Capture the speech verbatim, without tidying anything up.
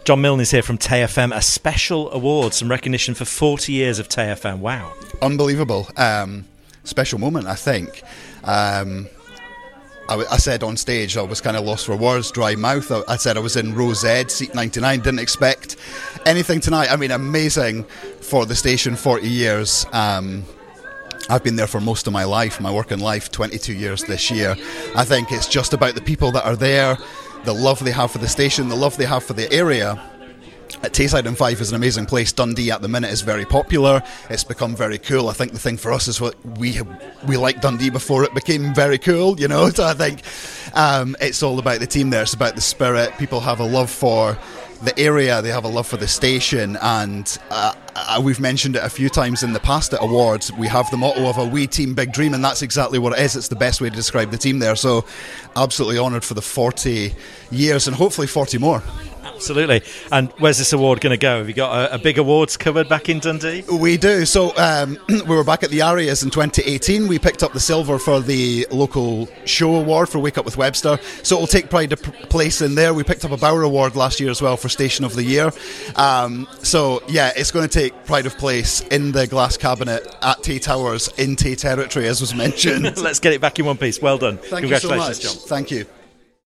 John Milne is here from Tay F M, a special award, some recognition for forty years of Tay F M. Wow. Unbelievable. Um, special moment, I think. Um, I, w- I said on stage I was kind of lost for words, dry mouth. I, I said I was in row Z, seat ninety-nine, didn't expect anything tonight. I mean, amazing for the station, forty years. Um, I've been there for most of my life, my working life, twenty-two years this year. I think it's just about the people that are there, the love they have for the station, the love they have for the area. At Tayside and Fife is an amazing place. Dundee at the minute is very popular. It's become very cool. I think the thing for us is what we we liked Dundee before it became very cool, you know. So I think um, it's all about the team there. It's about the spirit. People have a love for the area, they have a love for the station, and uh, we've mentioned it a few times in the past at awards. We have the motto of a wee team, big dream, and that's exactly what it is. It's the best way to describe the team there. So absolutely honoured for the forty years and hopefully forty more. Absolutely. And where's this award going to go? Have you got a, a big awards cupboard back in Dundee? We do. So um, we were back at the Arias in twenty eighteen. We picked up the silver for the local show award for Wake Up with Webster. So it'll take pride of place in there. We picked up a Bauer Award last year as well for Station of the Year. Um, so yeah, it's going to take pride of place in the glass cabinet at Tay Towers in Tay territory, as was mentioned. Let's get it back in one piece. Well done. Thank Congratulations, you so much. John. Thank you.